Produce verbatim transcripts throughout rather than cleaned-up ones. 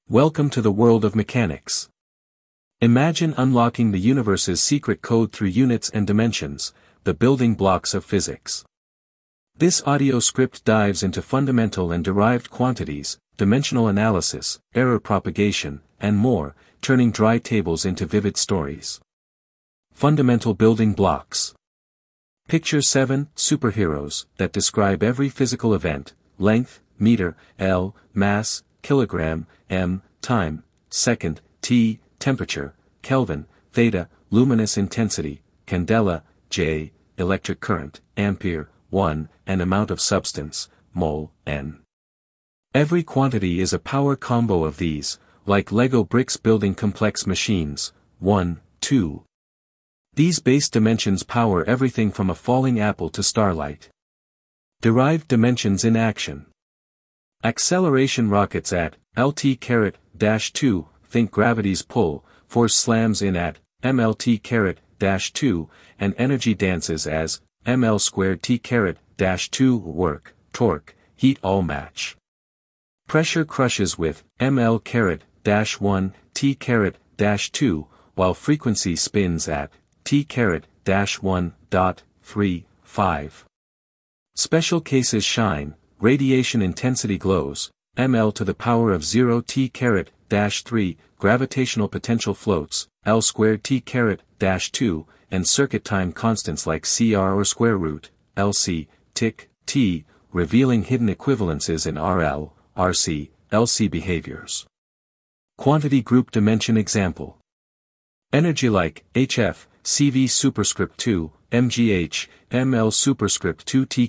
Welcome to the world of mechanics. Imagine unlocking the universe's secret code through units and dimensions, the building blocks of physics. This audio script dives into fundamental and derived quantities, dimensional analysis, error propagation, and more, turning dry tables into vivid stories. Fundamental building blocks. Picture seven superheroes that describe every physical event: length, meter, L, mass, kilogram, m, time, second, T, temperature, Kelvin, theta, luminous intensity, candela, J, electric current, ampere, one, and amount of substance, mole, N. Every quantity is a power combo of these, like Lego bricks building complex machines, one, two. These base dimensions power everything from a falling apple to starlight. Derived dimensions in action. Acceleration rockets at L T two, think gravity's pull, force slams in at M L T two, and energy dances as M L squared T two, work, torque, heat all match. Pressure crushes with M L one T two, while frequency spins at T one point three five. Special cases shine, radiation intensity glows, M L to the power of zero T three, gravitational potential floats, L squared T two, and circuit time constants like C R or square root, L C, tick, T, revealing hidden equivalences in R L, R C, L C behaviors. Quantity group dimension example. Energy like H F, C V superscript two, M G H, M L superscript two T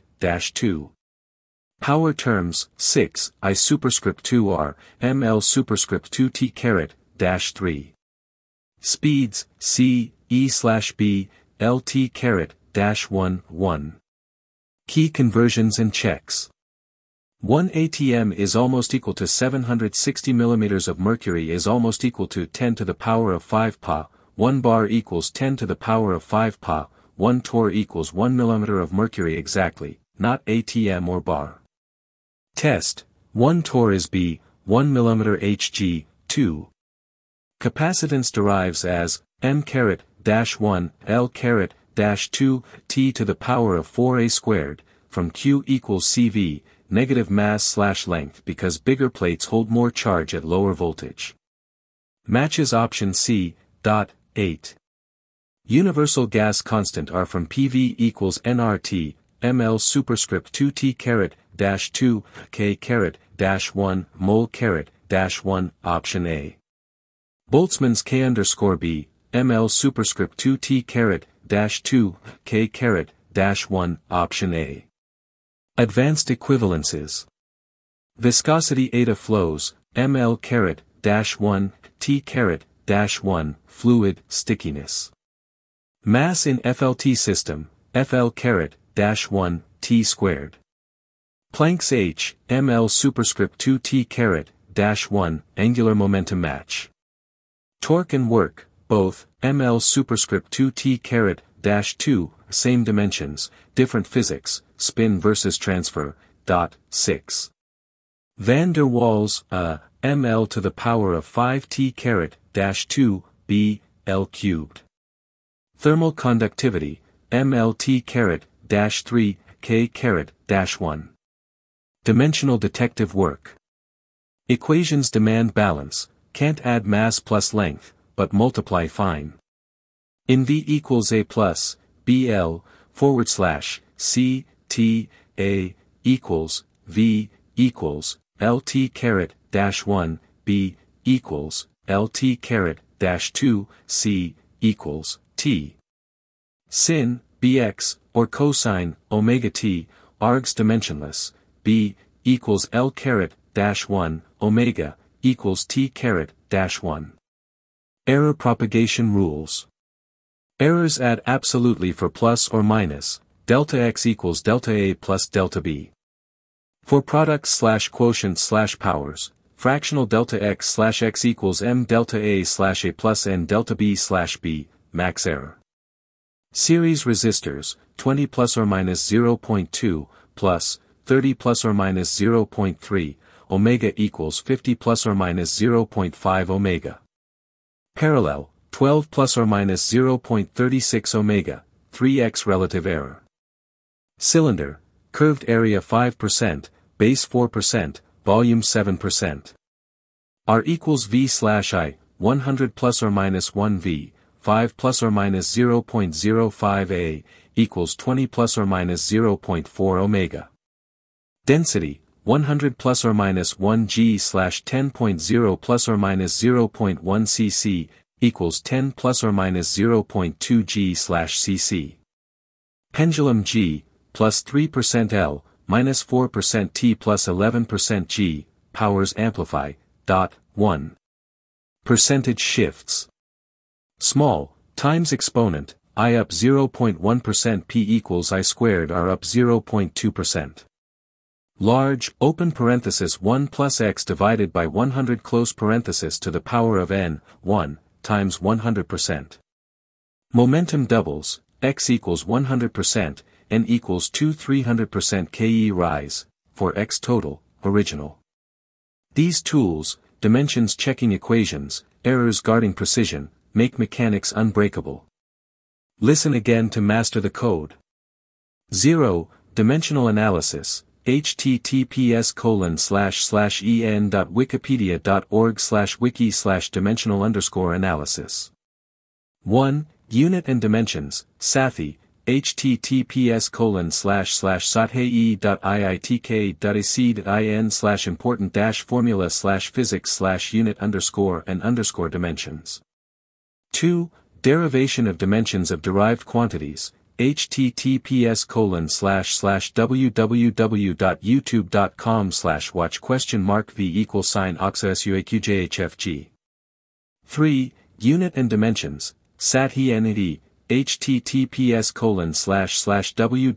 two. Power terms, six, I superscript two R, M L superscript two T three. Speeds, C, E slash B, L T one, one. Key conversions and checks. one A T M is almost equal to seven hundred sixty millimeters of mercury is almost equal to ten to the power of five Pa, one bar equals ten to the power of five Pa, one torr equals one millimeter of mercury exactly, not A T M or bar. Test, one torr is B, one millimeter Hg, two. Capacitance derives as M one, L two, T to the power of four A squared, from Q equals C V, negative mass slash length because bigger plates hold more charge at lower voltage. Matches option C, dot, eight. Universal gas constant R from P V equals N R T, M L superscript two T dash two, K dash one, mole dash one, option A. Boltzmann's K underscore B, M L superscript two T dash two, K dash one, option A. Advanced equivalences. Viscosity eta flows, M L dash one, T dash one, fluid, stickiness. Mass in F L T system, F L dash one, T squared. Planck's H, M L superscript two T dash one, angular momentum match. Torque and work, both, M L superscript two T dash two, same dimensions, different physics, spin versus transfer, dot, six. Van der Waals, uh, M L to the power of five T dash two, B, L cubed. Thermal conductivity, M L T dash three, K dash one. Dimensional detective work. Equations demand balance, can't add mass plus length, but multiply fine. In V equals A plus, B L, forward slash, C, T, A, equals, V, equals, L T dash one, B, equals, L T dash two, C, equals, T. Sin, Bx, or cosine, omega t, args dimensionless, B, equals L dash one, omega, equals T dash one. Error propagation rules. Errors add absolutely for plus or minus, delta x equals delta A plus delta B. For products slash quotient slash powers, fractional delta x slash x equals m delta A slash A plus n delta B slash B, max error. Series resistors, twenty plus or minus zero point two, plus, thirty plus or minus zero point three, omega equals fifty plus or minus zero point five omega. Parallel, twelve plus or minus zero point three six omega, three x relative error. Cylinder, curved area five percent, base four percent, volume seven percent. R equals V slash I, one hundred plus or minus one V, five plus or minus zero point zero five A, equals twenty plus or minus zero point four omega. Density, one hundred plus or minus one G slash ten point zero plus or minus zero point one cc, equals ten plus or minus zero point two G slash cc. Pendulum G, plus three percent L, minus four percent T plus eleven percent G, powers amplify, dot, one. Percentage shifts. Small, times exponent, I up zero point one percent P equals I squared R up zero point two percent. Large, open parenthesis one plus x divided by one hundred close parenthesis to the power of n, one, times one hundred percent. Momentum doubles, x equals one hundred percent, n equals two three hundred percent ke rise, for x total, original. These tools, dimensions checking equations, errors guarding precision, make mechanics unbreakable. Listen again to master the code. zero. Dimensional analysis. https colon slash slash en.wikipedia.org slash wiki slash dimensional underscore analysis. one. Unit and dimensions, S A T I, https colon slash slash sathi.iitk.ac.in slash important dash formula slash physics slash unit underscore and underscore dimensions. two. Derivation of dimensions of derived quantities, https colon slash slash www.youtube.com slash watch question mark v equals sign oxasuaqjhfg. three. Unit and dimensions, S A T I N E, https colon slash slash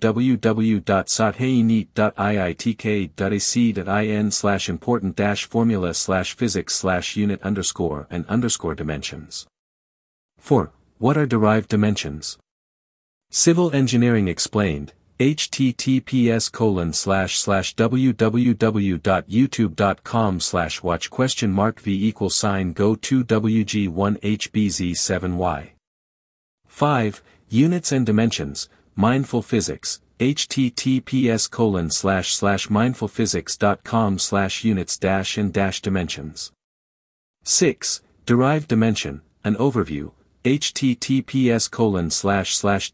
www.sathaineat.iitk.ac.in slash important dash formula slash physics slash unit underscore and underscore dimensions. four. What are derived dimensions? Civil Engineering Explained, https colon slash slash www.youtube.com slash watch question mark v equals sign go to W G one H B Z seven Y. five. Units and dimensions, mindful physics, https colon slash slash mindfulphysics.com slash units dash and dash dimensions. six. Derived dimension, an overview, https colon slash slash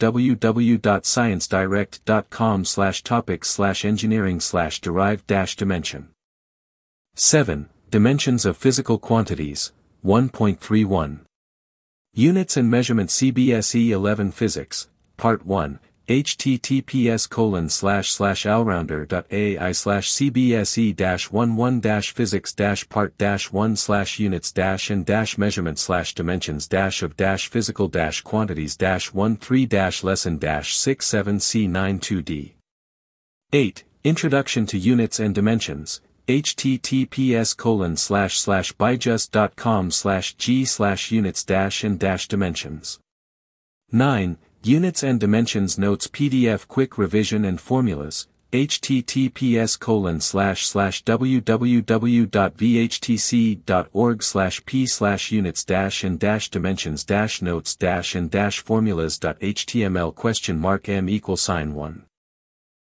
www.sciencedirect.com slash topics slash engineering slash derived dash dimension. seven. Dimensions of physical quantities, one point three one. Units and measurement C B S E eleven Physics, Part one, https colon slash slash allrounder.ai slash cbse dash eleven dash physics dash part dash one slash units dash and dash measurement slash dimensions dash of dash physical dash quantities dash thirteen dash lesson dash sixty-seven C ninety-two D. eight. Introduction to Units and Dimensions, https colon slash slash byjust.com slash g slash units dash and dash dimensions. nine. Units and Dimensions Notes P D F Quick Revision and Formulas, https colon slash slash www.vhtc.org slash p slash units dash and dash dimensions dash notes dash and dash formulas.html question mark m equal sign one.